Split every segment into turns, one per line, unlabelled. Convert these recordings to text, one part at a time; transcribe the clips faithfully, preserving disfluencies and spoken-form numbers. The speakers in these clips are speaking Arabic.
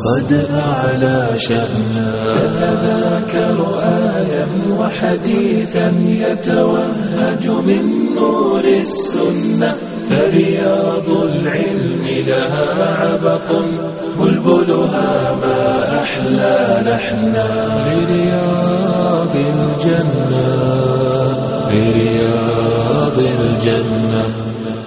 قد أعلى شأنا يتذاكر آيا وحديثا يتوهج من نور السنة فرياض العلم لها عبق بلبلها ما أحلى لحنا لرياض الجنة لرياض الجنة.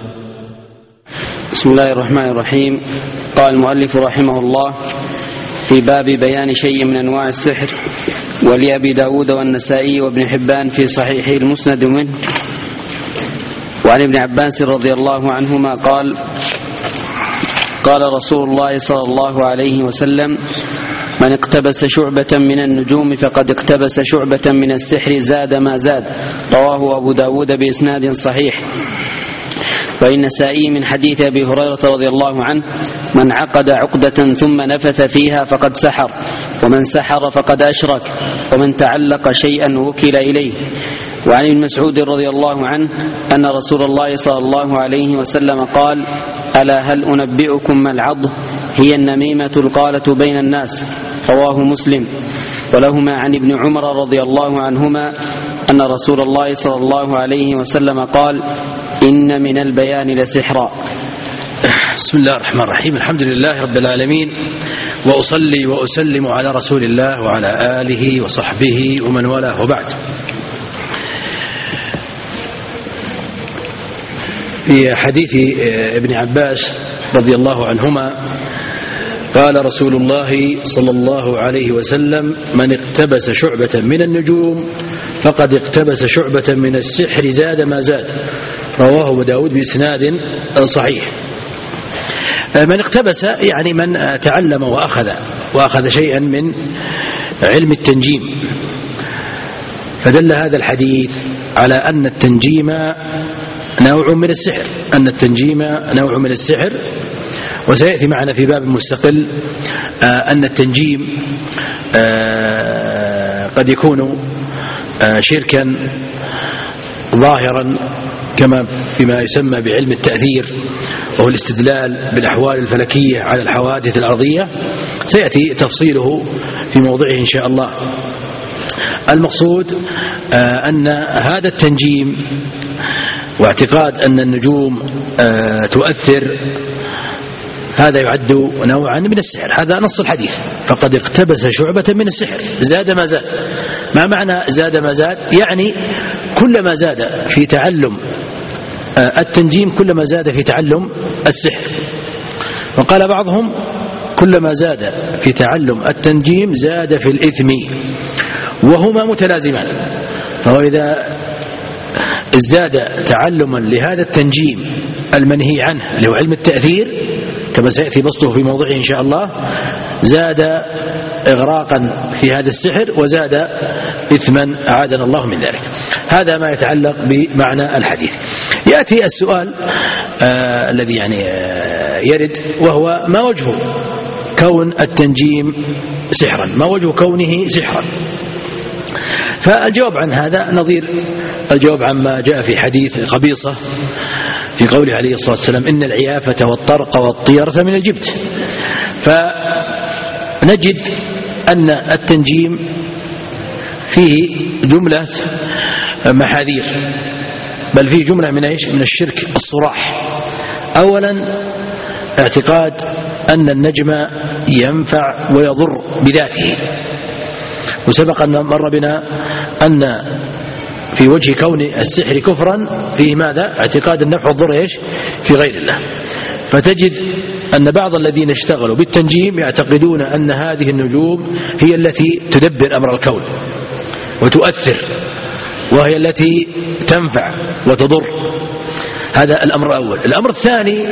بسم الله الرحمن الرحيم. قال المؤلف رحمه الله في باب بيان شيء من أنواع السحر، ولأبي داود والنسائي وابن حبان في صحيحه المسند منه. وعن ابن عباس رضي الله عنهما قال قال رسول الله صلى الله عليه وسلم: من اقتبس شعبة من النجوم فقد اقتبس شعبة من السحر زاد ما زاد. رواه أبو داود بإسناد صحيح. والنسائي من حديث أبي هريرة رضي الله عنه: من عقد عقدة ثم نفث فيها فقد سحر، ومن سحر فقد أشرك، ومن تعلق شيئا وكل إليه. وعن ابن مسعود رضي الله عنه أن رسول الله صلى الله عليه وسلم قال: ألا هل أنبئكم ما العض؟ هي النميمة القالة بين الناس. رواه مسلم. ولهما عن ابن عمر رضي الله عنهما أن رسول الله صلى الله عليه وسلم قال: إن من البيان لسحرا.
بسم الله الرحمن الرحيم. الحمد لله رب العالمين، وأصلي وأسلم على رسول الله وعلى آله وصحبه ومن والاه، وبعد. في حديث ابن عباس رضي الله عنهما قال رسول الله صلى الله عليه وسلم: من اقتبس شعبة من النجوم فقد اقتبس شعبة من السحر زاد ما زاد. رواه أبو داود بإسناد صحيح. من اقتبس يعني من تعلم وأخذ وأخذ شيئا من علم التنجيم. فدل هذا الحديث على أن التنجيم نوع من السحر أن التنجيم نوع من السحر وسيأتي معنا في باب مستقل أن التنجيم قد يكون شركا ظاهرا كما فيما يسمى بعلم التأثير، وهو الاستدلال بالأحوال الفلكية على الحوادث الأرضية. سيأتي تفصيله في موضعه إن شاء الله. المقصود أن هذا التنجيم واعتقاد أن النجوم تؤثر هذا يعد نوعا من السحر. هذا نص الحديث: فقد اقتبس شعبة من السحر زاد ما زاد. ما معنى زاد ما زاد؟ يعني كلما زاد في تعلم التنجيم كلما زاد في تعلم السحر. وقال بعضهم: كلما زاد في تعلم التنجيم زاد في الإثم، وهما متلازمان. فهو إذا ازداد تعلما لهذا التنجيم المنهي عنه اللي هو علم التأثير كما سيأتي بسطه في موضعه إن شاء الله، زاد إغراقا في هذا السحر وزاد إثما أعاذنا الله من ذلك. هذا ما يتعلق بمعنى الحديث. يأتي السؤال آه الذي يعني آه يرد، وهو: ما وجه كون التنجيم سحرا؟ ما وجه كونه سحرا؟ فالجواب عن هذا نظير الجواب عما جاء في حديث قبيصة في قوله عليه الصلاة والسلام: إن العيافة والطرق والطيرة من الجبت. فنجد أن التنجيم فيه جملة محاذير، بل فيه جملة من إيش؟ من الشرك الصراح. أولا اعتقاد أن النجم ينفع ويضر بذاته، وسبق أن مر بنا أن في وجه كون السحر كفرا فيه ماذا؟ اعتقاد النفع والضر إيش؟ في غير الله. فتجد أن بعض الذين اشتغلوا بالتنجيم يعتقدون أن هذه النجوم هي التي تدبر أمر الكون وتؤثر، وهي التي تنفع وتضر. هذا الأمر الأول. الأمر الثاني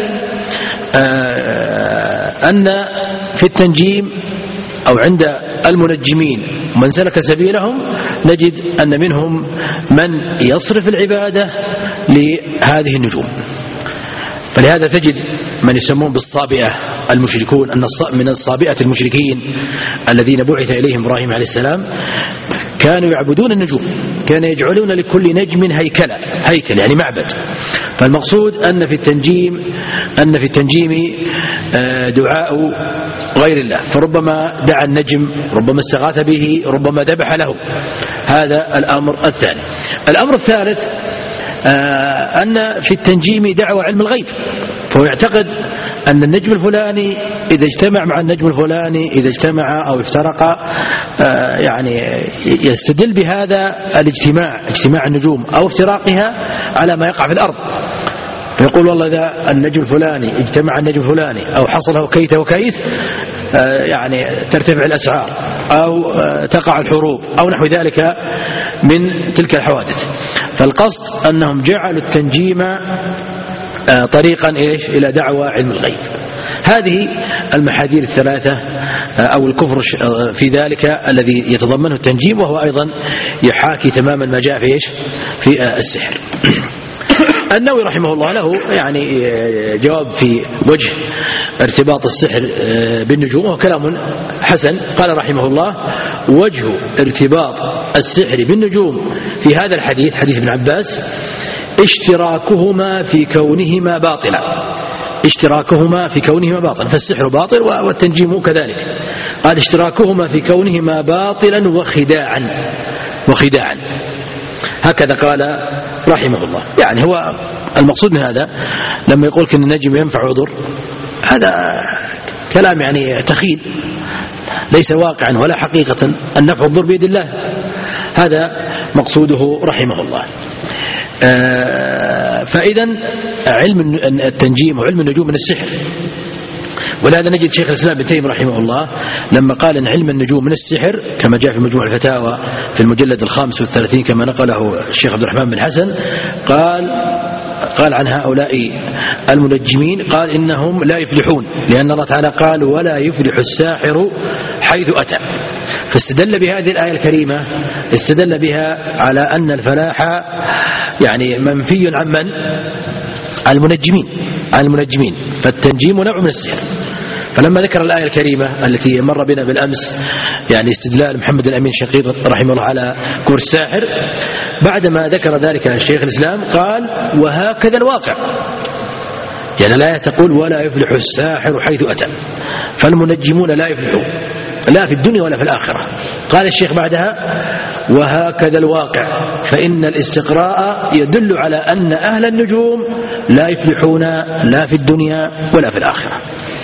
أن في التنجيم أو عند المنجمين من سلك سبيلهم نجد أن منهم من يصرف العبادة لهذه النجوم. فلهذا تجد من يسمون بالصابئة المشركون، أن من الصابئة المشركين الذين بعث إليهم إبراهيم عليه السلام كانوا يعبدون النجوم، كانوا يجعلون لكل نجم هيكلا، هيكل يعني معبد. فالمقصود أن في التنجيم أن في التنجيم دعاء غير الله، فربما دعا النجم، ربما استغاث به، ربما ذبح له. هذا الأمر الثاني. الأمر الثالث أن في التنجيم دعوى علم الغيب، فهو يعتقد أن النجم الفلاني إذا اجتمع مع النجم الفلاني إذا اجتمع أو افترق، يعني يستدل بهذا الاجتماع، اجتماع النجوم أو افتراقها على ما يقع في الأرض، فيقول والله إذا النجم الفلاني اجتمع النجم الفلاني أو حصله كيت وكيت يعني ترتفع الأسعار أو تقع الحروب أو نحو ذلك من تلك الحوادث. فالقصد أنهم جعلوا التنجيم طريقا إيش إلى دعوى علم الغيب. هذه المحاذير الثلاثة أو الكفر في ذلك الذي يتضمنه التنجيم، وهو أيضا يحاكي تماما ما جاء في إيش في السحر. النووي رحمه الله له يعني جواب في وجه ارتباط السحر بالنجوم، وهو كلام حسن. قال رحمه الله: وجه ارتباط السحر بالنجوم في هذا الحديث، حديث ابن عباس، اشتراكهما في كونهما باطلا، اشتراكهما في كونهما باطلا، فالسحر باطل والتنجيم كذلك. قال: اشتراكهما في كونهما باطلا وخداعا وخداعا هكذا قال رحمه الله. يعني هو المقصود من هذا لما يقول ان النجم ينفع ويضر، هذا كلام يعني تخيل ليس واقعا ولا حقيقة. النفع والضر بيد الله، هذا مقصوده رحمه الله. فإذا علم التنجيم وعلم النجوم من السحر، ولهذا نجد شيخ الإسلام ابن تيمية رحمه الله لما قال أن علم النجوم من السحر كما جاء في مجموع الفتاوى في المجلد الخامس والثلاثين كما نقله الشيخ عبد الرحمن بن حسن، قال قال عن هؤلاء المنجمين قال إنهم لا يفلحون، لأن الله تعالى قال: ولا يفلح الساحر حيث أتى. فاستدل بهذه الآية الكريمة، استدل بها على أن الفلاح يعني منفي عن من؟ عن المنجمين، عن المنجمين. فالتنجيم نوع من السحر. فلما ذكر الآية الكريمة التي مر بنا بالأمس، يعني استدلال محمد الأمين شقيق رحمه الله على كفر الساحر، بعدما ذكر ذلك الشيخ الإسلام قال: وهكذا الواقع. يعني لا تقول ولا يفلح الساحر حيث أتى، فالمنجمون لا يفلحون لا في الدنيا ولا في الآخرة. قال الشيخ بعدها: وهكذا الواقع، فإن الاستقراء يدل على أن أهل النجوم لا يفلحون لا في الدنيا ولا في الآخرة.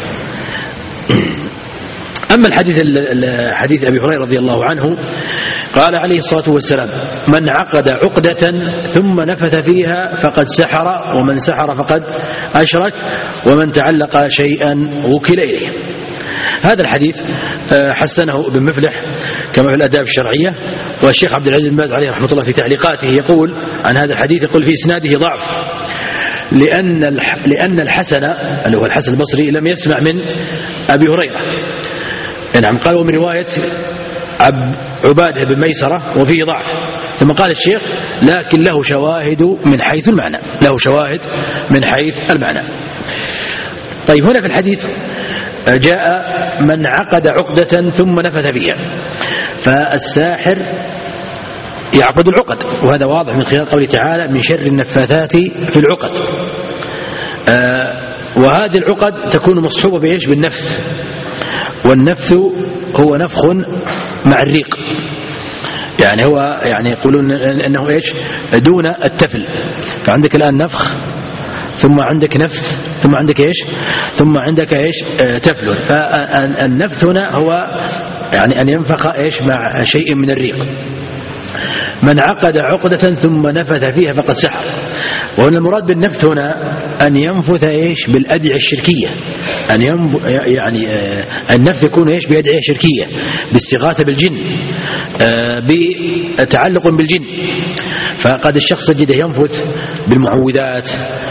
أما الحديث حديث أبي هريرة رضي الله عنه، قال عليه الصلاة والسلام: من عقد عقدة ثم نفث فيها فقد سحر، ومن سحر فقد أشرك، ومن تعلق شيئا وكل إليه. هذا الحديث حسنه ابن مفلح كما في الآداب الشرعية، والشيخ عبد العزيز بن باز عليه رحمة الله في تعليقاته يقول عن هذا الحديث، يقول في إسناده ضعف، لأن لأن الحسن اللي هو الحسن البصري لم يسمع من أبي هريرة. نعم، قال ومن رواية عبادة بن ميسرة وفيه ضعف. ثم قال الشيخ: لكن له شواهد من حيث المعنى، له شواهد من حيث المعنى. طيب، هنا في الحديث جاء من عقد عقدة ثم نفث فيها، فالساحر يعقد العقد، وهذا واضح من خلال قوله تعالى: من شر النفاثات في العقد. آه وهذه العقد تكون مصحوبة بإيش؟ بالنفث، والنفث هو نفخ مع الريق، يعني هو يعني يقولون أنه إيش؟ دون التفل. فعندك الآن نفخ، ثم عندك نفث، ثم عندك إيش؟ ثم عندك إيش؟ آه تفل. فالنفث هنا هو يعني أن ينفخ إيش؟ مع شيء من الريق. من عقد عقدة ثم نفث فيها فقد سحر. وهنا المراد بالنفث هنا أن ينفث إيش؟ بالأدعية الشركية، أن ينف... يعني آه النفث يكون إيش؟ بأدعية شركية، باستغاثة بالجن، آه بتعلق بالجن. فقد الشخص يجده ينفث بالمعوذات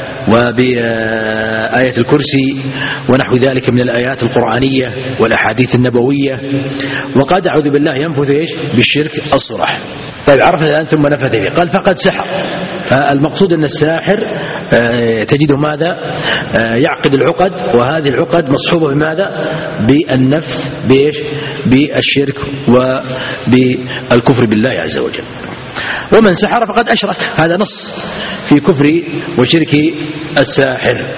وبآية الكرسي ونحو ذلك من الآيات القرآنية والأحاديث النبوية، وقد أعوذ بالله ينفث إيش؟ بالشرك الصرح. طيب، عرفنا الآن ثم نفث فيه، قال فقد سحر. فالمقصود أن الساحر تجده ماذا؟ يعقد العقد، وهذه العقد مصحوبة بماذا؟ بالنفث بإيش؟ بالشرك وبالكفر بالله عز وجل. ومن سحر فقد أشرك، هذا نص في كفر وشرك الساحر.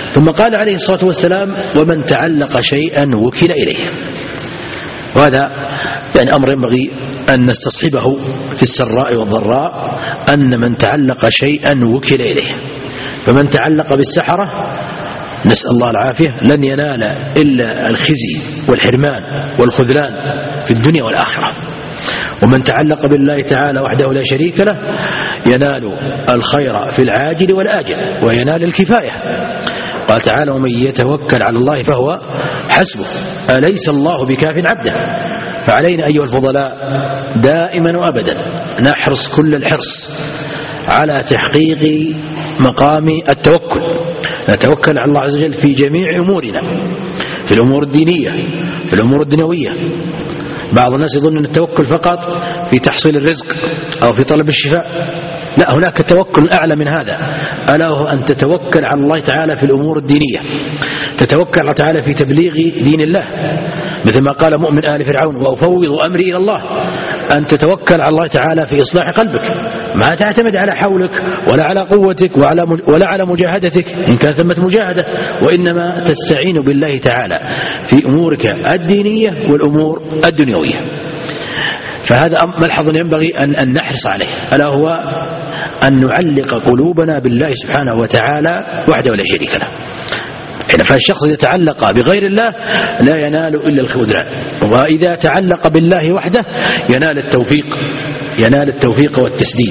ثم قال عليه الصلاة والسلام ومن تعلق شيئا وكل إليه. وهذا يعني أمر ينبغي أن نستصحبه في السراء والضراء، أن من تعلق شيئا وكل إليه. فمن تعلق بالسحرة نسأل الله العافية لن ينال إلا الخزي والحرمان والخذلان في الدنيا والآخرة. ومن تعلق بالله تعالى وحده لا شريك له ينال الخير في العاجل والآجل وينال الكفاية. قال تعالى ومن يتوكل على الله فهو حسبه أليس الله بكاف عبده. فعلينا أيها الفضلاء دائما وأبدا نحرص كل الحرص على تحقيق مقام التوكل. نتوكل على الله عز وجل في جميع أمورنا، في الأمور الدينية، في الأمور الدنيوية. بعض الناس يظن أن التوكل فقط في تحصيل الرزق أو في طلب الشفاء. لا، هناك توكل أعلى من هذا، ألا وهو أن تتوكل على الله تعالى في الأمور الدينية، تتوكل على تعالى في تبليغ دين الله، مثل ما قال مؤمن آل فرعون وأفوض أمري إلى الله. أن تتوكل على الله تعالى في إصلاح قلبك، ما تعتمد على حولك ولا على قوتك ولا على مجاهدتك إن كان ثمة مجاهدة، وإنما تستعين بالله تعالى في أمورك الدينية والأمور الدنيوية. فهذا ملحظ ينبغي أن, أن نحرص عليه، ألا هو أن نعلق قلوبنا بالله سبحانه وتعالى وحده ولا شريك له. فالشخص إذا تعلق بغير الله لا ينال إلا الخذلان، وإذا تعلق بالله وحده ينال التوفيق، ينال التوفيق والتسديد.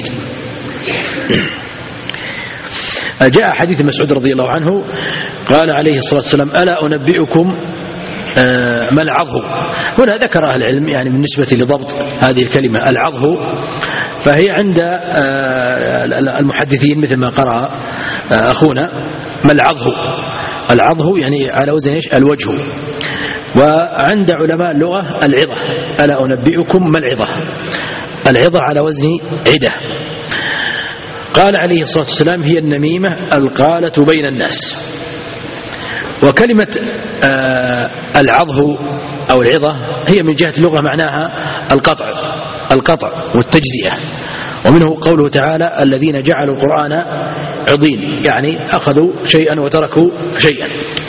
جاء حديث مسعود رضي الله عنه قال عليه الصلاة والسلام ألا أنبئكم ما العضه. هنا ذكر أهل العلم يعني بالنسبة لضبط هذه الكلمة العضه، فهي عند المحدثين مثل ما قرأ أخونا ما العضه. العضه يعني على وزن ايش؟ الوجه. وعند علماء اللغة العظة. ألا أنبئكم ما العظة. العظة على وزن عدة. قال عليه الصلاة والسلام هي النميمة القالة بين الناس. وكلمة آه العضه أو العظة هي من جهة اللغة معناها القطع، القطع والتجزئة. ومنه قوله تعالى الذين جعلوا القرآن عضين، يعني أخذوا شيئا وتركوا شيئا.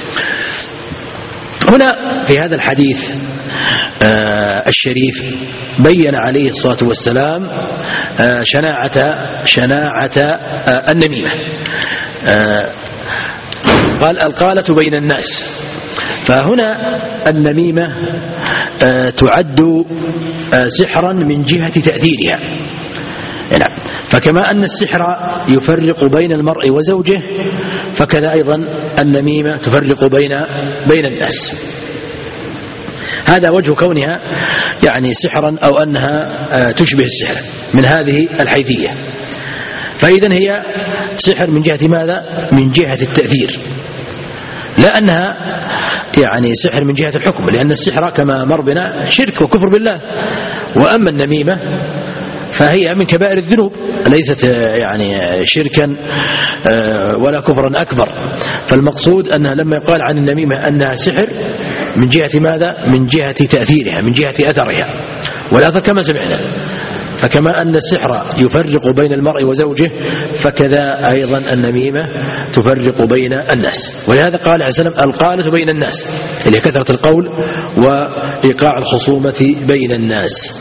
هنا في هذا الحديث آه الشريف بين عليه الصلاة والسلام آه شناعة شناعة آه النميمة. آه قال القالة بين الناس. فهنا النميمة آه تعد آه سحرا من جهة تأثيرها. نعم. فكما أن السحر يفرق بين المرء وزوجه فكذا أيضا النميمة تفرق بين بين الناس. هذا وجه كونها يعني سحرا أو أنها تشبه السحر من هذه الحيثية. فإذن هي سحر من جهة ماذا؟ من جهة التأثير، لا أنها يعني سحر من جهة الحكم، لأن السحر كما مر بنا شرك وكفر بالله. وأما النميمة فهي من كبائر الذنوب، ليست يعني شركا ولا كفرا أكبر. فالمقصود أنها لما يقال عن النميمة أنها سحر من جهة ماذا؟ من جهة تأثيرها، من جهة أثرها. والأثر كما سمعنا. فكما أن السحر يفرق بين المرء وزوجه فكذا أيضا النميمة تفرق بين الناس. ولهذا قال عليه السلام القالة بين الناس، اللي كثرة القول وإيقاع الخصومة بين الناس.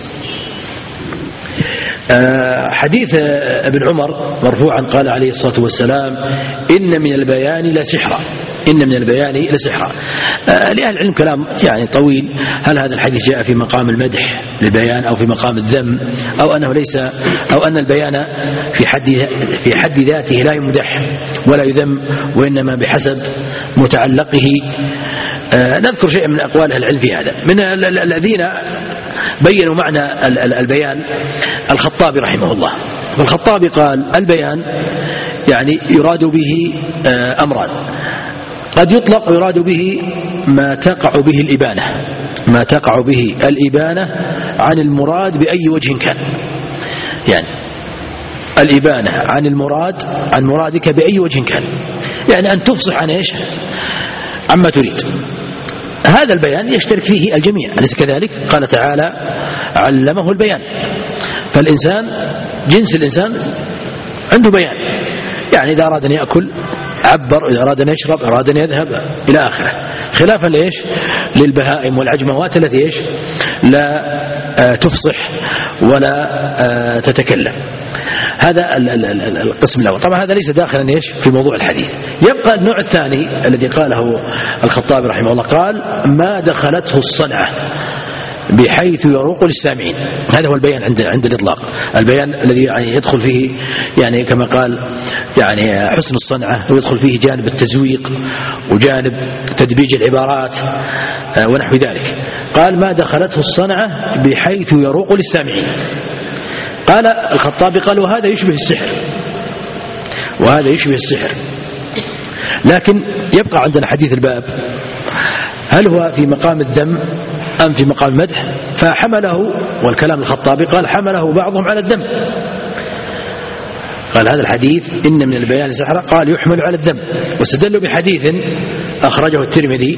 حديث ابن عمر مرفوعا قال عليه الصلاة والسلام إن من البيان لسحرا، إن من البيان لسحرا. لأهل العلم كلام يعني طويل، هل هذا الحديث جاء في مقام المدح للبيان أو في مقام الذم، أو أنه ليس، أو أن البيان في حد في حد ذاته لا يمدح ولا يذم، وإنما بحسب متعلقه. نذكر شيء من أقوال أهل العلم في هذا. من الذين بينوا معنى البيان الخطابي رحمه الله. فالخطابي قال البيان يعني يراد به أمران، قد يطلق ويراد به ما تقع به الإبانة، ما تقع به الإبانة عن المراد بأي وجه كان، يعني الإبانة عن المراد عن مرادك بأي وجه كان، يعني أن تفصح عن إيش؟ عما تريد. هذا البيان يشترك فيه الجميع، أليس كذلك؟ قال تعالى علمه البيان. فالإنسان جنس الإنسان عنده بيان، يعني إذا أراد أن يأكل عبر، إذا أراد أن يشرب، أراد أن يذهب إلى آخره، خلافا لإيش للبهائم والعجموات التي إيش لا تفصح ولا تتكلم. هذا القسم الأول. طبعا هذا ليس داخلا إيش في موضوع الحديث. يبقى النوع الثاني الذي قاله الخطابي رحمه الله، قال ما دخلته الصنعة بحيث يروق للسامعين. هذا هو البيان عند عند الإطلاق، البيان الذي يعني يدخل فيه يعني كما قال يعني حسن الصنعة، ويدخل فيه جانب التزويق وجانب تدبيج العبارات ونحو ذلك. قال ما دخلته الصنعة بحيث يروق للسامعين. قال الخطابي قال وهذا يشبه السحر، وهذا يشبه السحر. لكن يبقى عندنا حديث الباب، هل هو في مقام الذم أم في مقام المدح؟ فحمله، والكلام الخطابي قال حمله بعضهم على الذم. قال هذا الحديث إن من البيان سحرا، قال يحمل على الذم، واستدلوا بحديث أخرجه الترمذي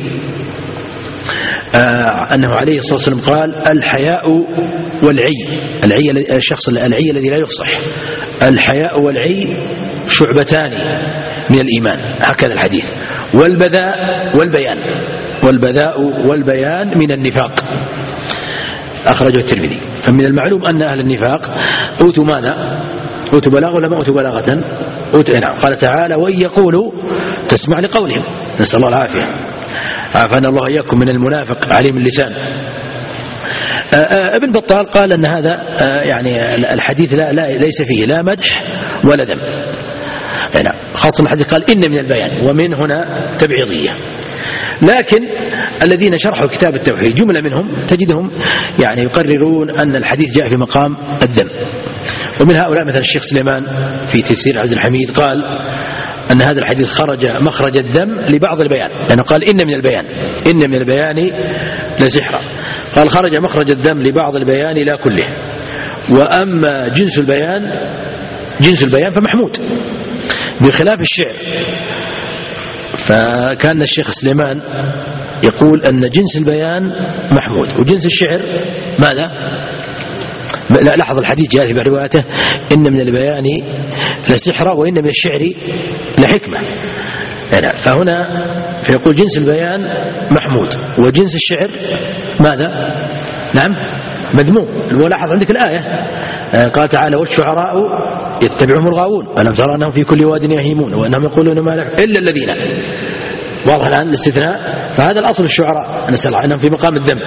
آه أنه عليه الصلاة والسلام قال الحياء والعي، العي الشخص العي الذي لا يفصح، الحياء والعي شعبتان من الإيمان، هكذا الحديث. والبذاء والبيان، والبذاء والبيان من النفاق، أخرجه الترمذي. فمن المعلوم أن أهل النفاق أوتوا ماذا؟ أوتوا بلاغة ولا ما أوتوا بلاغة؟ أوتوا. نعم. قال تعالى وإن يقولوا تسمع لقولهم، نسأل الله العافية، عافانا الله إياكم من المنافق عليم اللسان. ابن بطال قال أن هذا يعني الحديث لا, لا ليس فيه لا مدح ولا ذم، يعني خاصة الحديث قال إن من البيان، ومن هنا تبعيضية. لكن الذين شرحوا كتاب التوحيد جملة منهم تجدهم يعني يقررون أن الحديث جاء في مقام الذم. ومن هؤلاء مثلا الشيخ سليمان في تفسير عبد الحميد قال أن هذا الحديث خرج مخرج الذم لبعض البيان، لأنه يعني قال إن من البيان، إن من البيان لسحرا، قال خرج مخرج الذم لبعض البيان لا كله. وأما جنس البيان جنس البيان فمحمود بخلاف الشعر. فكان الشيخ سليمان يقول أن جنس البيان محمود، وجنس الشعر ماذا؟ لا، لاحظ الحديث جاء في روايته إن من البيان لسحرا وإن من الشعر لحكمة. يعني فهنا فيقول جنس البيان محمود، وجنس الشعر ماذا؟ نعم مذموم. ولاحظ عندك الآية قال تعالى والشعراء يتبعهم الغاوون ألم ترى أنهم في كل واد يهيمون وأنهم يقولون ما لا إلا الذين، واضح الآن الاستثناء. فهذا الأصل الشعراء نسأل عنهم في مقام الذم.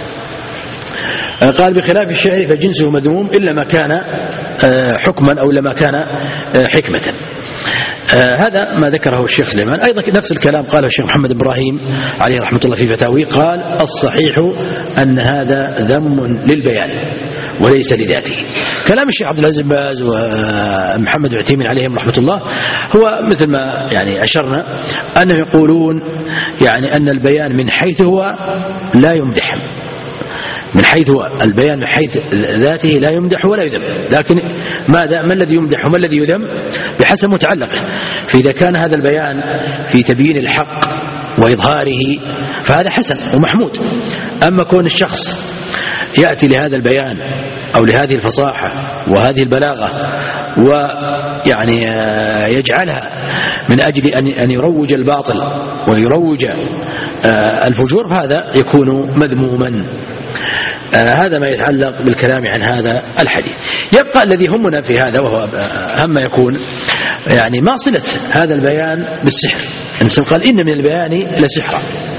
قال بخلاف الشعر فجنسه مذموم إلا ما كان حكما أو إلا ما كان حكمة. هذا ما ذكره الشيخ سليمان. أيضا نفس الكلام قاله الشيخ محمد إبراهيم عليه رحمة الله في فتاوي، قال الصحيح أن هذا ذم للبيان وليس لذاته. كلام الشيخ عبد العزيز بن باز ومحمد بن عثيمين عليهم رحمة الله هو مثل ما يعني أشرنا، أنهم يقولون يعني أن البيان من حيث هو لا يمدح، من حيث هو البيان من حيث ذاته لا يمدح ولا يذم، لكن ماذا ما الذي يمدح وما الذي يذم بحسب متعلقه. فإذا كان هذا البيان في تبيين الحق وإظهاره فهذا حسن ومحمود. أما كون الشخص يأتي لهذا البيان أو لهذه الفصاحة وهذه البلاغة ويعني يجعلها من أجل أن يروج الباطل ويروج الفجور، فهذا يكون مذموما. هذا ما يتعلق بالكلام عن هذا الحديث. يبقى الذي همنا في هذا وهو هم يكون يعني ما صلة هذا البيان بالسحر. النبي قال إن من البيان لسحرا.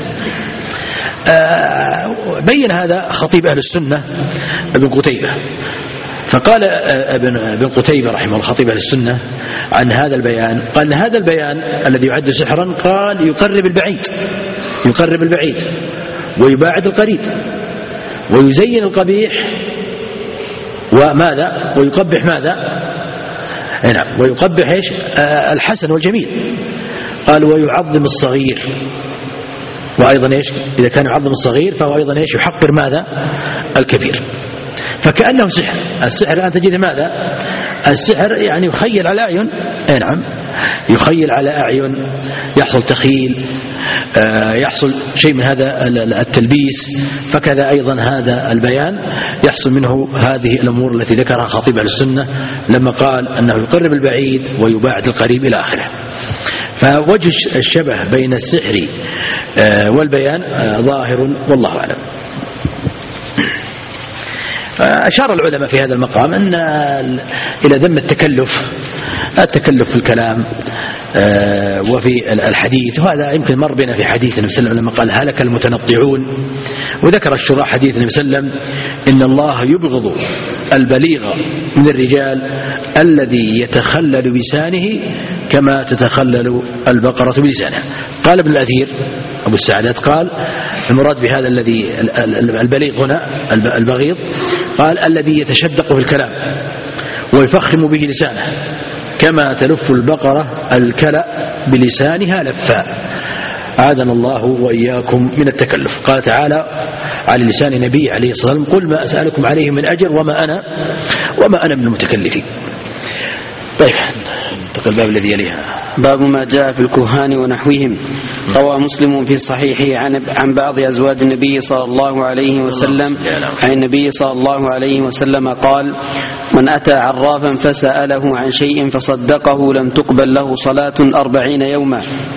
بين هذا خطيب أهل السنة ابن قتيبة، فقال ابن قتيبة رحمه الله خطيب أهل السنة عن هذا البيان، قال هذا البيان الذي يعد سحرا قال يقرب البعيد، يقرب البعيد ويباعد القريب ويزين القبيح وماذا ويقبح ماذا نعم ويقبح ايش الحسن والجميل. قال ويعظم الصغير، وأيضا إيش إذا كان يعظم الصغير فهو أيضا إيش يحقر ماذا الكبير. فكأنه سحر. السحر الآن تجد ماذا السحر يعني يخيل على أعين، أي نعم يخيل على أعين، يحصل تخيل، يحصل شيء من هذا التلبيس. فكذا أيضا هذا البيان يحصل منه هذه الأمور التي ذكرها خطيب أهل السنة لما قال أنه يقرب البعيد ويباعد القريب إلى آخره. فوجه الشبه بين السحر والبيان ظاهر والله أعلم. أشار العلماء في هذا المقام أن إلى ذم التكلف التكلف في الكلام وفي الحديث، وهذا يمكن مر بنا في حديث النبي صلى الله عليه وسلم لما قال هلك المتنطعون، وذكر الشراح حديث النبي صلى الله عليه وسلم إن الله يبغض البليغ من الرجال الذي يتخلل بلسانه كما تتخلل البقرة بلسانها. قال ابن الأثير أبو السعدات قال المراد بهذا الذي البليغ هنا البغيض، قال الذي يتشدق في الكلام ويفخم به لسانه كما تلف البقرة الكلأ بلسانها لفا. عادنا الله وإياكم من التكلف. قال تعالى على لسان نبي عليه الصلاة والسلام قل ما أسألكم عليه من أجر وما أنا وما أنا من المتكلفين. طيب انتقل الباب الذي يليها.
باب ما جاء في الكهان ونحوهم. روى مسلم في صحيحه عن عن بعض أزواج النبي صلى الله عليه وسلم عن النبي صلى الله عليه وسلم قال من أتى عرافا فسأله عن شيء فصدقه لم تقبل له صلاة أربعين يوما.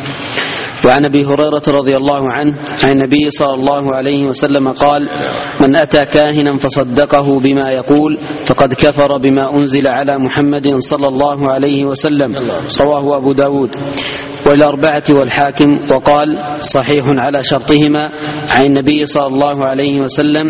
وعن أبي هريرة رضي الله عنه عن النبي صلى الله عليه وسلم قال من أتى كاهنا فصدقه بما يقول فقد كفر بما أنزل على محمد صلى الله عليه وسلم. رواه أبو داود والأربعة والحاكم وقال صحيح على شرطهما عن النبي صلى الله عليه وسلم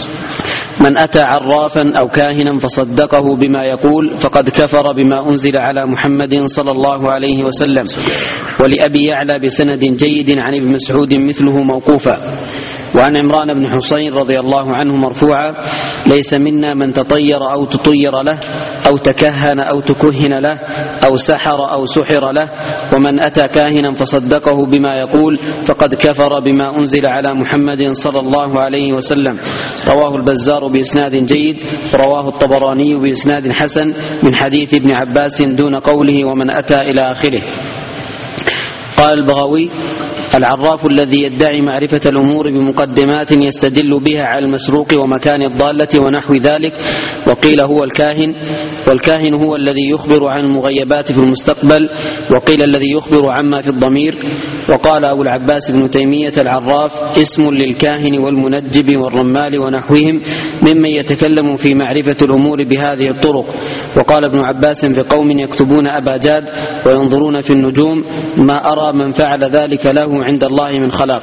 من أتى عرافا أو كاهنا فصدقه بما يقول فقد كفر بما أنزل على محمد صلى الله عليه وسلم. ولأبي يعلى بسند جيد عن ابن مسعود مثله موقوفا. وعن عمران بن حسين رضي الله عنه مرفوعا ليس منا من تطير أو تطير له أو تكهن أو تكهن له أو سحر أو سحر له ومن أتى كاهنا فصدقه بما يقول فقد كفر بما أنزل على محمد صلى الله عليه وسلم. رواه البزار بإسناد جيد ورواه الطبراني بإسناد حسن من حديث ابن عباس دون قوله ومن أتى إلى آخره. قال البغوي العراف الذي يدعي معرفة الأمور بمقدمات يستدل بها على المسروق ومكان الضالة ونحو ذلك. وقيل هو الكاهن، والكاهن هو الذي يخبر عن المغيبات في المستقبل، وقيل الذي يخبر عما في الضمير. وقال أبو العباس بن تيمية العراف اسم للكاهن والمنجب والرمال ونحوهم ممن يتكلم في معرفة الأمور بهذه الطرق. وقال ابن عباس في قوم يكتبون أباجاد وينظرون في النجوم ما أرى من فعل ذلك له عند الله من خلاق.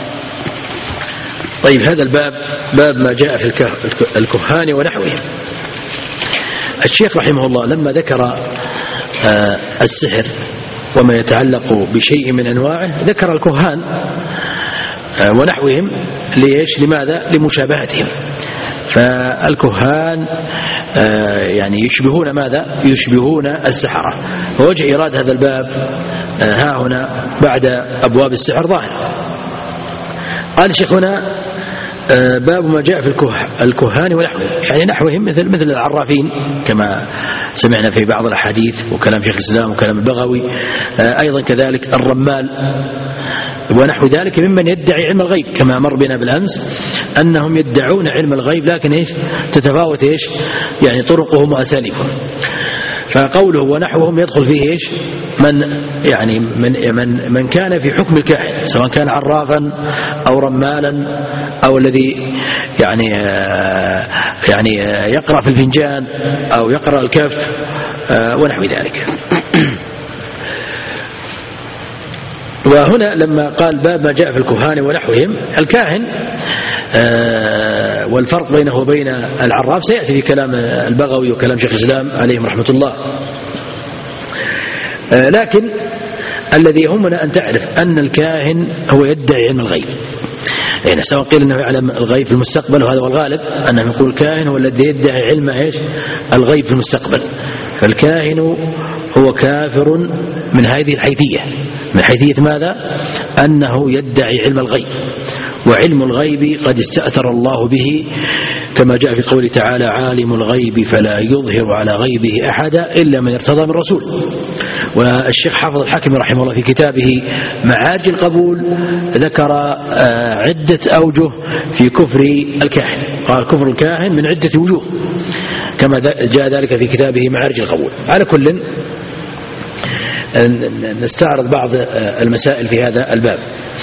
طيب هذا الباب باب ما جاء في الكهان ونحوهم. الشيخ رحمه الله لما ذكر السحر وما يتعلق بشيء من أنواعه ذكر الكهان ونحوهم. ليش؟ لماذا؟ لمشابهتهم. فالكهان يعني يشبهون ماذا؟ يشبهون السحرة. ووجه إيراد هذا الباب ها هنا بعد أبواب السحر ظاهر. قال الشيخ هنا باب ما جاء في الكهان ونحوهم، يعني نحوهم مثل مثل العرافين كما سمعنا في بعض الأحاديث وكلام شيخ الإسلام وكلام البغوي. أيضا كذلك الرمال ونحو ذلك ممن يدعي علم الغيب كما مر بنا بالأمس أنهم يدعون علم الغيب لكن إيش تتفاوت إيش يعني طرقهم وأساليبهم. فقوله ونحوهم يدخل فيه إيش من يعني من من من كان في حكم الكاهن سواء كان عرافا أو رمالا أو الذي يعني يعني يقرأ في الفنجان أو يقرأ الكف ونحو ذلك. وهنا لما قال باب ما جاء في الكهان ونحوهم الكاهن والفرق بينه وبين العراف سيأتي في كلام البغوي وكلام شيخ الإسلام عليهم رحمة الله. لكن الذي يهمنا أن تعرف أن الكاهن هو يدعي علم الغيب، يعني سواء قيل أنه يعلم الغيب في المستقبل وهذا هو الغالب أنه يقول الكاهن هو الذي يدعي علم إيش الغيب في المستقبل. فالكاهن هو كافر من هذه الحيثية، من حيثية ماذا؟ أنه يدعي علم الغيب، وعلم الغيب قد استأثر الله به كما جاء في قوله تعالى عالم الغيب فلا يظهر على غيبه أحدا إلا من ارتضى من رسول. والشيخ حافظ الحاكم رحمه الله في كتابه معارج القبول ذكر عدة أوجه في كفر الكاهن، قال كفر الكاهن من عدة وجوه كما جاء ذلك في كتابه معارج القبول. على كل نستعرض بعض المسائل في هذا الباب.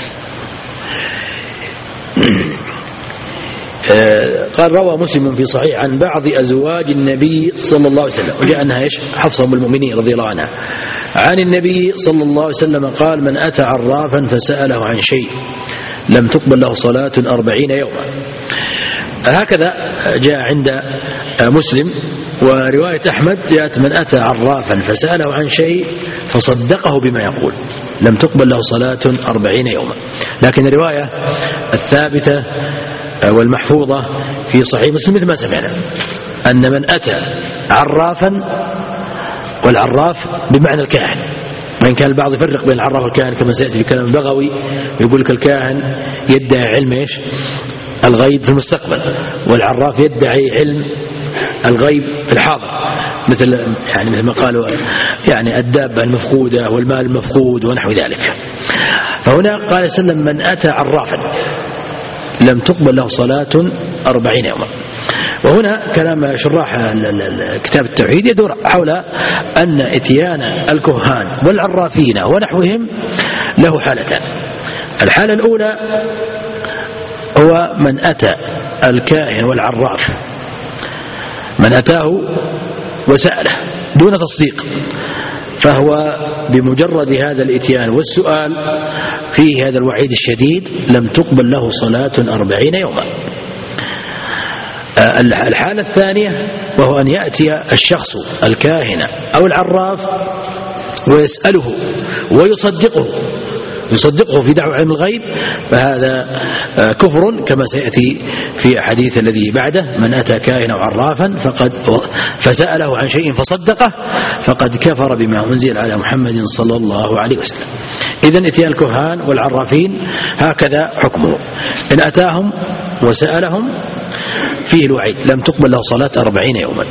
قال روى مسلم في صحيح عن بعض أزواج النبي صلى الله عليه وسلم، وجاء أنها إيش؟ حفصة أم المؤمنين رضي الله عنها، عن النبي صلى الله عليه وسلم قال: من أتى عرافا فسأله عن شيء لم تقبل له صلاة أربعين يوما. هكذا جاء عند مسلم. ورواية أحمد جاءت: من أتى عرافا فسأله عن شيء فصدقه بما يقول لم تقبل له صلاة أربعين يوما. لكن الرواية الثابتة والمحفوظة في صحيح مسلم مثل ما سمعنا، أن من أتى عرافا، والعراف بمعنى الكاهن، وإن كان البعض يفرق بين العراف والكاهن كما سيأتي في كلام البغوي، يقول لك الكاهن يدعي علم إيش؟ الغيب في المستقبل، والعراف يدعي علم الغيب في الحاضر، مثل يعني مثل ما قالوا يعني الدابة المفقودة والمال المفقود ونحو ذلك. فهنا قال سلم: من أتى عرافا لم تقبل له صلاة أربعين يوما. وهنا كلام شراح كتاب التوحيد يدور حول أن إتيان الكهان والعرافين ونحوهم له حالتان. الحالة الأولى هو من أتى الكاهن والعراف، من أتاه وسأله دون تصديق، فهو بمجرد هذا الإتيان والسؤال فيه هذا الوعيد الشديد: لم تقبل له صلاة أربعين يوما. الحالة الثانية وهو أن يأتي الشخص الكاهن أو العراف ويسأله ويصدقه يصدقه في دعوة علم الغيب، فهذا كفر كما سيأتي في حديث الذي بعده: من أتى كاهنا وعرافا فقد فسأله عن شيء فصدقه فقد كفر بما أنزل على محمد صلى الله عليه وسلم. إذن اتيان الكهان والعرافين هكذا حكمه: إن أتاهم وسألهم فيه الوعيد لم تقبل له صلاة أربعين يوما.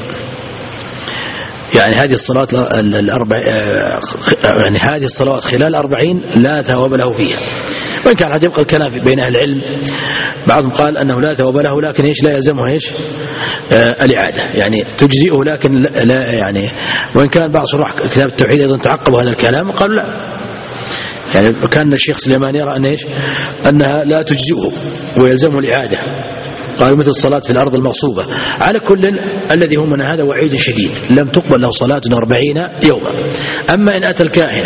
يعني هذه الصلاة الأربع يعني هذه الصلوات خلال أربعين لا ثواب له فيها. وإن كان هذا يبقى الكلام بين أهل العلم، بعضهم قال أنه لا ثواب له لكن إيش لا يلزمه إيش آه الإعادة، يعني تجزئه لكن لا يعني. وإن كان بعض شروح كتاب التوحيد أيضا تعقبوا هذا الكلام وقالوا لا، يعني كان الشيخ سليمان يرى أن إيش أنها لا تجزئه ويلزمه الإعادة، قالوا مثل الصلاة في الأرض المغصوبة. على كل الذي هم من هذا وعيد شديد لم تقبل له صلاة أربعين يوما. أما إن أتى الكاهن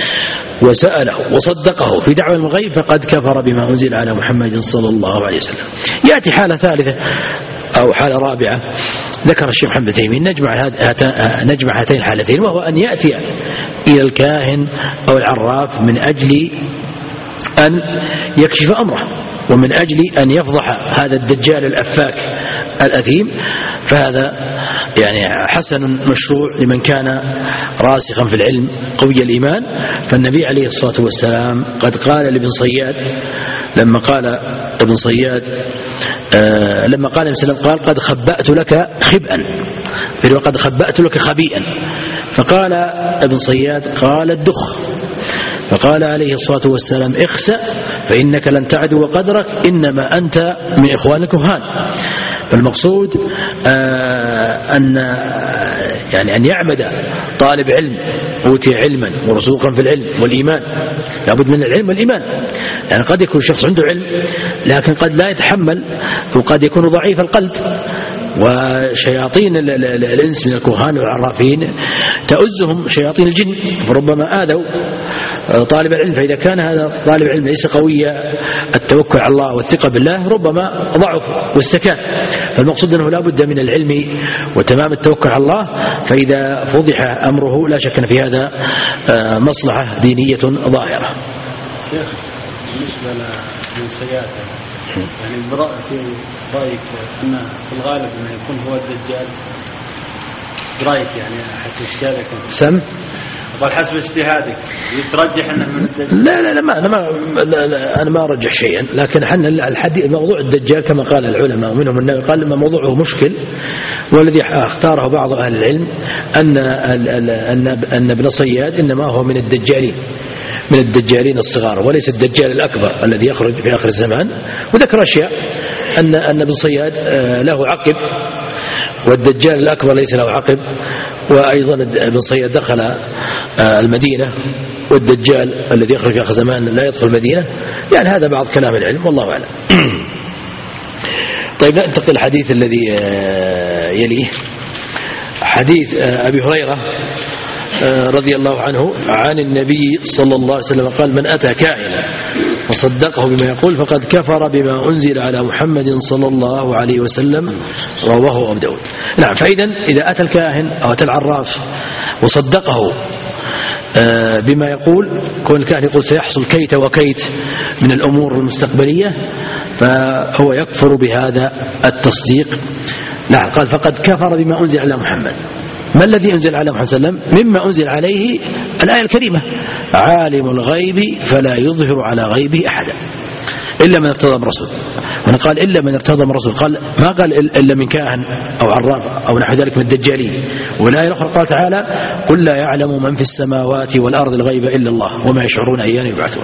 وسأله وصدقه في دعوة الغيب فقد كفر بما أنزل على محمد صلى الله عليه وسلم. يأتي حالة ثالثة أو حالة رابعة ذكر الشيخ محمد تيمين نجمع, نجمع هاتين الحالتين، وهو أن يأتي إلى الكاهن أو العراف من أجل أن يكشف أمره ومن أجل أن يفضح هذا الدجال الأفاك الأثيم، فهذا يعني حسن مشروع لمن كان راسخا في العلم قوي الإيمان. فالنبي عليه الصلاة والسلام قد قال لابن صياد لما قال ابن صياد آه لما قال ابن سلام قال: قد خبأت لك خبئا، قد خبأت لك خبيئا. فقال ابن صياد: قال الدخ. فقال عليه الصلاة والسلام: اخسأ فإنك لن تعدو قدرك، إنما أنت من إخوان الكهان. فالمقصود آه أن يعني أن يعمد طالب علم أوتي علما ورسوخا في العلم والإيمان، لابد من العلم والإيمان. يعني قد يكون شخص عنده علم لكن قد لا يتحمل، وقد يكون ضعيف القلب، وشياطين الإنس من الكهان والعرافين تؤزهم شياطين الجن، فربما آذوا طالب العلم. فإذا كان هذا طالب العلم ليس قوي التوكل على الله والثقة بالله ربما ضعف واستكان. فالمقصود أنه لا بد من العلم وتمام التوكل على الله، فإذا فضح أمره لا شك أن في هذا مصلحة دينية ظاهرة.
شيخ بالنسبة لجنسياته يعني في رأيك أن في الغالب أنه يكون هو الدجال، برأيك يعني حسب اجتهادك
سم
بل حسب اجتهادك يترجح أنه من الدجال؟
لا لا لا ما أنا ما لا لا أنا ما أرجح شيئا، لكن حنا الحديث موضوع الدجال كما قال العلماء ومنهم النبي قال لما موضوعه مشكل، والذي اختاره بعض أهل العلم أن أن أن ابن صياد إنما هو من الدجالين من الدجالين الصغار وليس الدجال الأكبر الذي يخرج في آخر الزمان. وذكر أشياء أن أن ابن صياد له عقب والدجال الأكبر ليس له عقب، وأيضا ابن صياد دخل المدينة والدجال الذي يخرج في آخر زمان لا يدخل المدينة، يعني هذا بعض كلام العلم والله أعلم. طيب ننتقل الحديث الذي يليه، حديث أبي هريرة رضي الله عنه عن النبي صلى الله عليه وسلم قال: من أتى كاهنا وصدقه بما يقول فقد كفر بما أنزل على محمد صلى الله عليه وسلم، رواه أبو داود. نعم، فإذا إذا أتى الكاهن أو أتى العراف وصدقه بما يقول، كون الكاهن يقول سيحصل كيت وكيت من الأمور المستقبلية، فهو يكفر بهذا التصديق. نعم، قال فقد كفر بما أنزل على محمد. ما الذي أنزل على محمد صلى الله عليه وسلم؟ مما أنزل عليه الآية الكريمة: عالم الغيب فلا يظهر على غيبه أحدا إلا من ارتضى من رسول. هنا قال إلا من ارتضى من رسول، قال ما قال إلا من كاهن أو عراف أو نحو ذلك من الدجالين. والآية الأخرى قال تعالى: قل لا يعلم من في السماوات والأرض الغيب إلا الله وما يشعرون أيان يبعثون.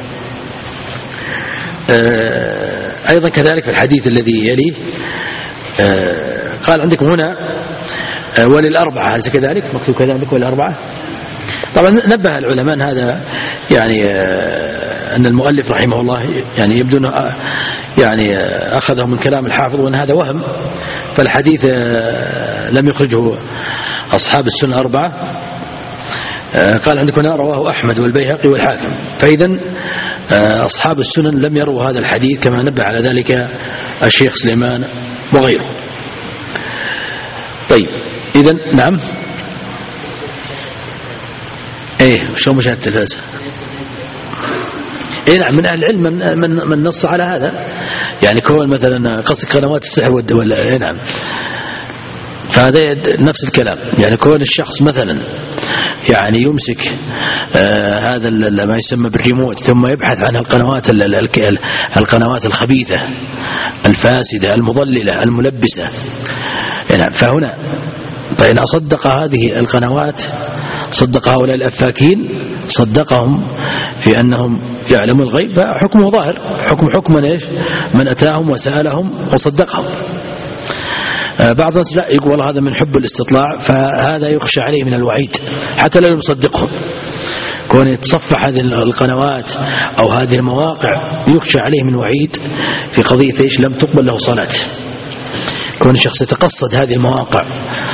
أيضا كذلك في الحديث الذي يليه قال عندكم هنا وللأربعة، هل كذلك مكتوب كذا عندكم وللأربعة؟ طبعا نبه العلماء هذا، يعني أن المؤلف رحمه الله يعني يبدو أنه يعني أخذه من كلام الحافظ، وأن هذا وهم، فالحديث لم يخرجه أصحاب السنة أربعة. قال عندكم هنا رواه أحمد والبيهقي والحاكم، فإذا أصحاب السنن لم يروا هذا الحديث كما نبه على ذلك الشيخ سليمان وغيره. طيب إذن نعم، ايه شو مشاهد التلفاز؟ ايه نعم، من اهل العلم من, من, من نص على هذا، يعني كون مثلا قصد قنوات السحر ولا ايه نعم، فهذا نفس الكلام. يعني كون الشخص مثلا يعني يمسك آه هذا ما يسمى بالريموت ثم يبحث عن القنوات القنوات الخبيثة الفاسدة المضللة الملبسة، يعني فهنا فإن أصدق هذه القنوات صدق هؤلاء الأفاكين، صدقهم في أنهم يعلمون الغيب، فحكمه ظاهر، حكم حكم من إيش؟ من أتاهم وسألهم وصدقهم. بعض الناس لا يقول والله هذا من حب الاستطلاع، فهذا يخشى عليه من الوعيد حتى لا يصدقهم. كون يتصفح هذه القنوات أو هذه المواقع يخشى عليه من وعيد في قضية إيش؟ لم تقبل له صلاة. كون الشخص يتقصد هذه المواقع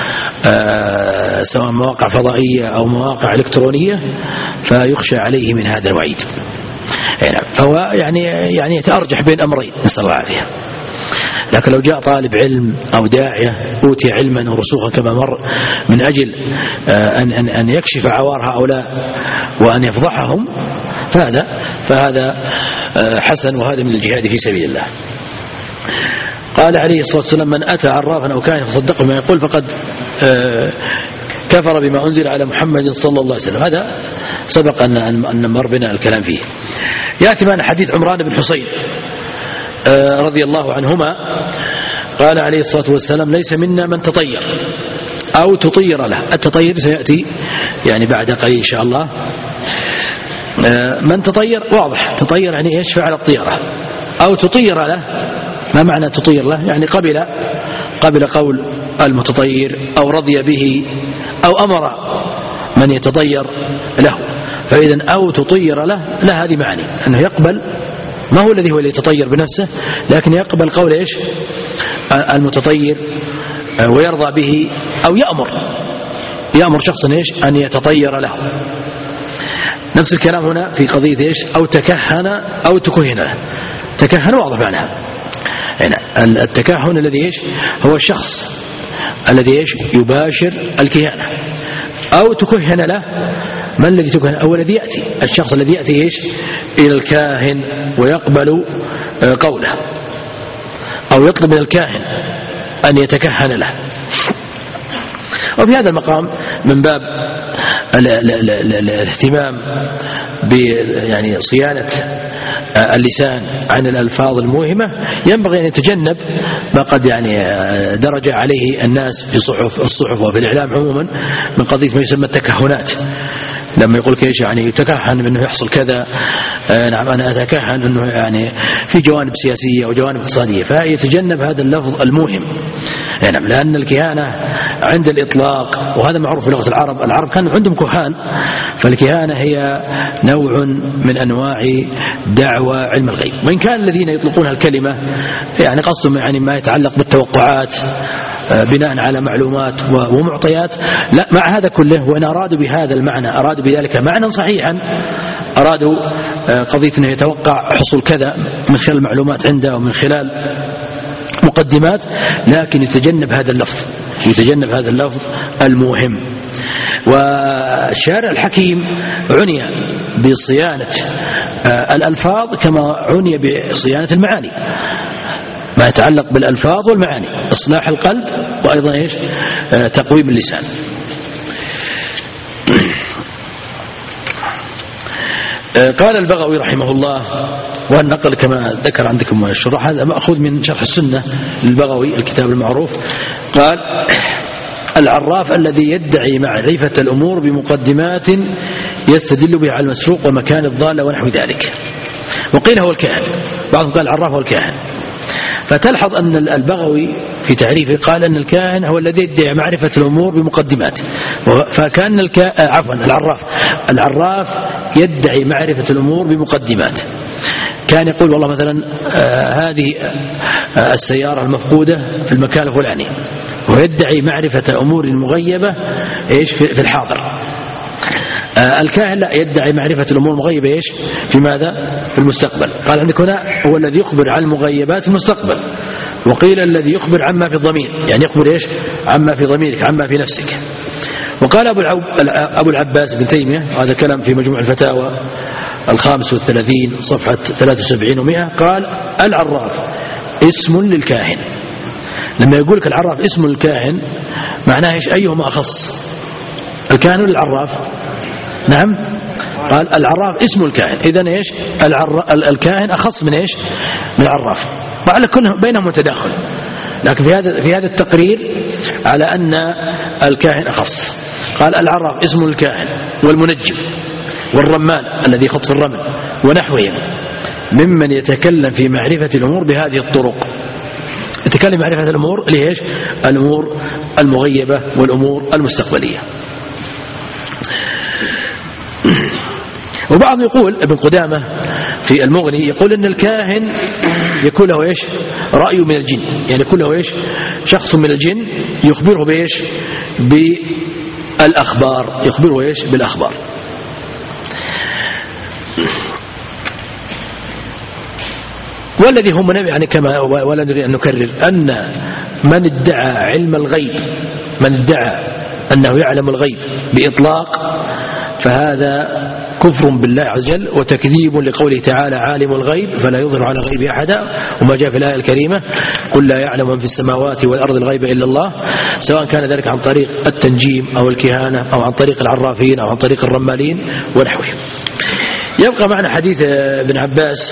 آه سواء مواقع فضائية أو مواقع إلكترونية فيخشى عليه من هذا الوعيد. يعني فهو يعني يعني يتأرجح بين أمرين، نسأل الله العافية. لكن لو جاء طالب علم أو داعية أوتي علما ورسوخا كما مر من أجل آه أن, أن, أن يكشف عوار هؤلاء وأن يفضحهم، فهذا فهذا آه حسن، وهذا من الجهاد في سبيل الله. قال عليه الصلاة والسلام: من أتى عرافا أو كاهنا فصدقه بما يقول فقد آه كفر بما أنزل على محمد صلى الله عليه وسلم. هذا سبق أن أن مر بنا الكلام فيه. يأتي معنا حديث عمران بن حسين آه رضي الله عنهما، قال عليه الصلاة والسلام: ليس منا من تطير أو تطير له. التطير سيأتي يعني بعد قليل إن شاء الله. آه من تطير واضح، تطير يعني إيش؟ فعل الطيرة. أو تطير له، ما معنى تطير له؟ يعني قبل قبل قول المتطير أو رضي به أو أمر من يتطير له. فإذا أو تطير له لا، هذه معني أنه يقبل، ما هو الذي هو اللي يتطير بنفسه، لكن يقبل قول إيش؟ المتطير ويرضى به، أو يأمر يأمر شخصا إيش؟ أن يتطير له. نفس الكلام هنا في قضية إيش؟ أو تكهن أو تكهن له. تكهن واضح معناها، يعني التكهن الذي إيش؟ هو الشخص الذي إيش؟ يباشر الكهانة. أو تكهن له، من الذي تكهن؟ أو الذي يأتي، الشخص الذي يأتي إيش؟ إلى الكاهن ويقبل قوله، أو يطلب من الكاهن أن يتكهن له. وفي هذا المقام من باب الاهتمام ب يعني صيانة اللسان عن الألفاظ الموهمة، ينبغي أن يتجنب ما قد يعني درج عليه الناس في صحف الصحف وفي الإعلام عموما من قضية ما يسمى التكهنات. لما يقول كيش يعني يتكهن انه يحصل كذا، آه نعم انا اتكهن انه يعني في جوانب سياسيه وجوانب اقتصاديه، فيتجنب هذا اللفظ الموهم. يعني نعم، لان الكهانه عند الإطلاق، وهذا معروف في لغة العرب. العرب كان عندهم كهان، فالكهانة هي نوع من أنواع دعوة علم الغيب، وإن كان الذين يطلقون الكلمة يعني قصدهم يعني ما يتعلق بالتوقعات بناء على معلومات ومعطيات، لا، مع هذا كله وإن أرادوا بهذا المعنى أرادوا بذلك معنى صحيحا، أرادوا قضية أنه يتوقع حصول كذا من خلال المعلومات عنده ومن خلال مقدمات، لكن يتجنب هذا اللفظ يتجنب هذا اللفظ المهم. والشارع الحكيم عني بصيانة الألفاظ كما عني بصيانة المعاني، ما يتعلق بالألفاظ والمعاني، إصلاح القلب وأيضا إيش تقويم اللسان. قال البغوي رحمه الله، والنقل كما ذكر عندكم الشرح، هذا مأخوذ من شرح السنة للبغوي الكتاب المعروف. قال: العراف الذي يدعي معرفة الأمور بمقدمات يستدل بها على المسروق ومكان الضالة ونحو ذلك. وقيل هو الكاهن، بعضهم قال العراف هو الكاهن. فتلحظ أن البغوي في تعريفه قال أن الكاهن هو الذي يدعي معرفة الأمور بمقدمات، فكان الكا... عفوا العراف العراف يدعي معرفة الأمور بمقدمات. كان يقول والله مثلا آه هذه آه السيارة المفقودة في المكان الفلاني، ويدعي معرفة الأمور المغيبة إيش في الحاضر. آه الكاهن لا، يدعي معرفة الأمور المغيبة إيش في ماذا في المستقبل. قال عندك هنا هو الذي يخبر عن المغيبات المستقبل، وقيل الذي يخبر عما في الضمير، يعني يخبر إيش عما في ضميرك عما في نفسك. وقال أبو, أبو العباس بن تيمية، هذا كلام في مجموع الفتاوى الخامس والثلاثين صفحة ثلاثة وسبعين ومئة، قال: العراف اسم للكاهن. لما يقولك العراف اسم للكاهن معناه إيش؟ أيهما أخص، الكاهن ولا العراف؟ نعم، قال العراف اسم الكاهن، إذن إيش الكاهن أخص من إيش من العراف، وعلى كل بينهم متداخل، لكن في هذا في هذا التقرير على أن الكاهن أخص. قال: العراف اسم الكاهن والمنجم والرمان الذي يخط في الرمل ونحوهم ممن يتكلم في معرفة الأمور بهذه الطرق. يتكلم معرفة الأمور اللي هي إيش؟ الأمور المغيبة والأمور المستقبلية. وبعض يقول ابن قدامة في المغني يقول إن الكاهن يكون له إيش رأي من الجن، يعني يكون له إيش شخص من الجن يخبره بإيش بالأخبار، يخبره إيش بالأخبار. والذي هم نبي يعني كما ولا نريد أن نكرر أن من ادعى علم الغيب، من ادعى أنه يعلم الغيب بإطلاق، فهذا كفر بالله عز وجل وتكذيب لقوله تعالى: عالم الغيب فلا يظهر على غيب أحدا، وما جاء في الآية الكريمة: قل لا يعلم من في السماوات والأرض الغيب إلا الله، سواء كان ذلك عن طريق التنجيم أو الكهانة أو عن طريق العرافين أو عن طريق الرمالين ونحوهم. يبقى معنا حديث ابن عباس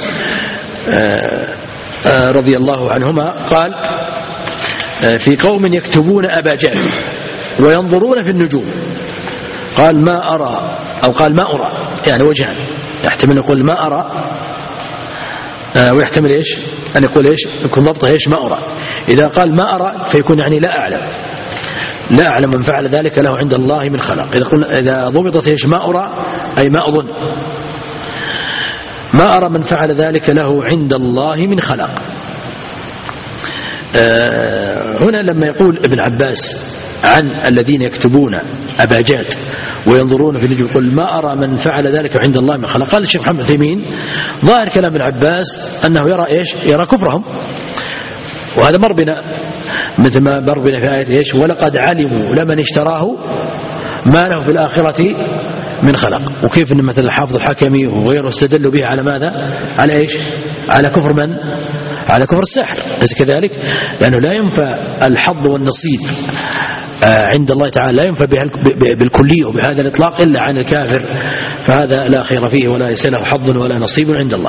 رضي الله عنهما، قال: في قوم يكتبون أباجات وينظرون في النجوم، قال: ما أرى، أو قال: ما أرى، يعني وجهان، يحتمل يقول ما أرى ويحتمل إيش أن يقول إيش يكون ضبطه إيش ما أرى. إذا قال ما أرى فيكون يعني لا أعلم، لا أعلم من فعل ذلك له عند الله من خلق. إذا قلنا إذا ضبطت إيش ما أرى أي ما أظن، ما أرى من فعل ذلك له عند الله من خلق. آه هنا لما يقول ابن عباس عن الذين يكتبون أباجات وينظرون في النجوم، يقول ما أرى من فعل ذلك عند الله من خلق. قال الشيخ محمد عثيمين: ظاهر كلام ابن عباس أنه يرى إيش يرى كفرهم، وهذا مر بنا مثل ما مر بنا في آية إيش: ولقد علموا لمن اشتراه ما له في الآخرة من خلق. وكيف أن مثل الحافظ الحكمي وغيره استدلوا به على ماذا؟ على إيش؟ على كفر من؟ على كفر الساحر، ليس كذلك؟ لأنه لا ينفى الحظ والنصيب عند الله تعالى، لا ينفى بالكلية وبهذا الإطلاق إلا عن الكافر، فهذا لا خير فيه ولا ليس له حظ ولا نصيب عند الله.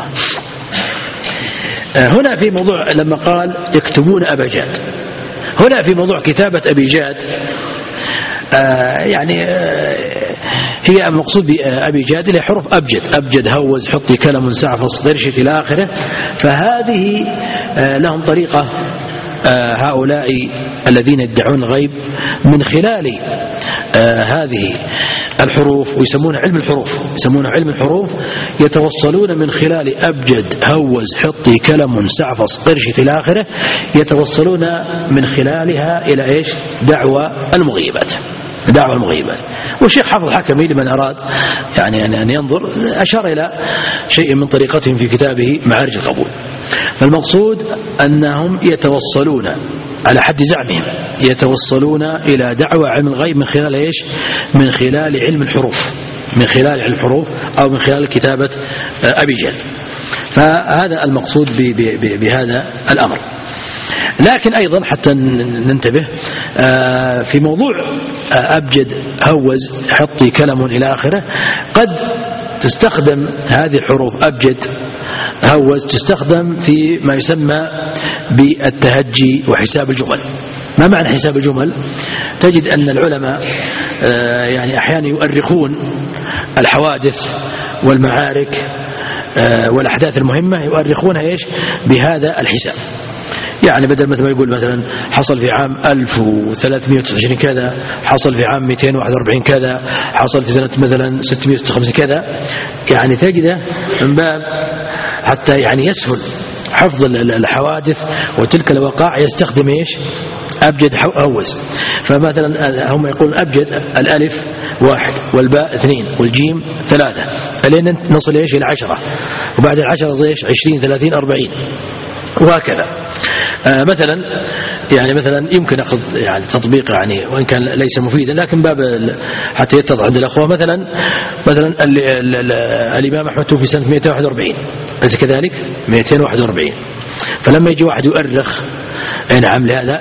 هنا في موضوع لما قال يكتبون أباجات، هنا في موضوع كتابة أبيجاد، آه يعني آه هي المقصود بأبيجاد اللي حروف أبجد، أبجد هوز حطي كلم سعفص ضرشت إلى آخره. فهذه آه لهم طريقة هؤلاء الذين يدعون الغيب من خلال هذه الحروف، ويسمونه علم الحروف، يسمونه علم الحروف، يتوصلون من خلال أبجد هوز حطي كلم سعفص قرشة إلى آخره، يتوصلون من خلالها إلى إيش؟ دعوى المغيبات، دعوى المغيبات. والشيخ حافظ الحكمي لمن أراد يعني أن ينظر أشار إلى شيء من طريقتهم في كتابه معارج القبول. فالمقصود أنهم يتوصلون على حد زعمهم، يتوصلون إلى دعوى علم الغيب من خلال إيش؟ من خلال علم الحروف، من خلال علم الحروف أو من خلال كتابة أبجد. فهذا المقصود بهذا الأمر. لكن أيضا حتى ننتبه في موضوع أبجد هوز حطي كلم إلى آخره، قد تستخدم هذه الحروف أبجد هوز تستخدم في ما يسمى بالتهجي وحساب الجمل. ما معنى حساب الجمل؟ تجد أن العلماء يعني أحيانا يؤرخون الحوادث والمعارك والأحداث المهمة، يؤرخونها إيش؟ بهذا الحساب. يعني بدل مثل ما يقول مثلا حصل في عام ألف وثلاثمائة وتسعة وعشرين كذا، حصل في عام مئتين وواحد وأربعين كذا، حصل في سنة مثلا ستمائة وستة وخمسين كذا، يعني تجده من باب حتى يعني يسهل حفظ الحوادث وتلك الوقائع يستخدم إيش؟ أبجد هوز. فمثلا هم يقولون أبجد الألف واحد والباء اثنين والجيم ثلاثة، لين نصل إيش؟ إلى عشرة، وبعد العشرة إيش؟ عشرين ثلاثين أربعين وهكذا. آه مثلا يعني مثلا يمكن أخذ يعني تطبيق يعني وإن كان ليس مفيدا، لكن باب حتى يتضح عند الأخوة. مثلا مثلا ال ال ال الإمام أحمد توفي سنة مئتين وواحد وأربعين، أليس كذلك؟ مئتين وواحد وأربعين. فلما يجي واحد يؤرخ أي نعم لهذا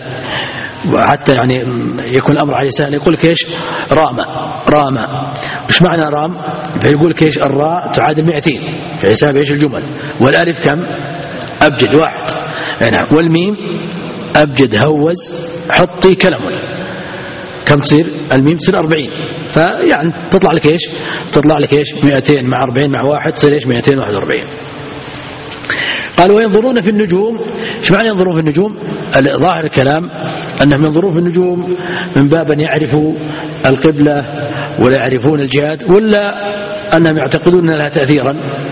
حتى يعني يكون الأمر عليه سهل، يقول لك إيش؟ رامة رامة. وش معنى رام؟ فيقول لك إيش؟ الراء تعادل مئتين في حساب إيش؟ الجمل. والألف كم؟ أبجد واحد. نعم. والميم أبجد هوز حطي كلم، كم تصير؟ الميم تصير أربعين. فيعني تطلع لك إيش؟ تطلع لك إيش؟ مئتين مع أربعين مع واحد تصير إيش؟ مئتين وواحد وأربعين. قال وينظرون في النجوم. ايش معنى ينظرون في النجوم؟ ظاهر الكلام أنهم ينظرون في النجوم من باب أن يعرفوا القبلة ولا يعرفون الجهاد، ولا أنهم يعتقدون أن لها تأثيرا؟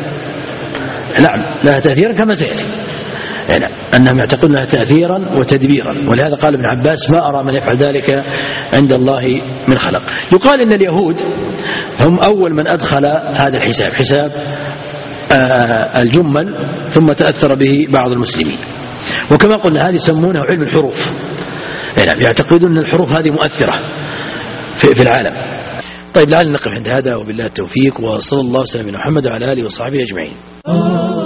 نعم لها تأثيرا كما سيأتي. يعني أنهم يعتقدون لها تأثيرا وتدبيرا، ولهذا قال ابن عباس ما أرى من يفعل ذلك عند الله من خلق. يقال إن اليهود هم أول من أدخل هذا الحساب، حساب الجمل، ثم تأثر به بعض المسلمين. وكما قلنا هذه يسمونه علم الحروف، يعني يعتقدون أن الحروف هذه مؤثرة في العالم. طيب لعلنا نقف عند هذا، وبالله التوفيق، وصلى الله وسلم على محمد وعلى آله وصحبه أجمعين.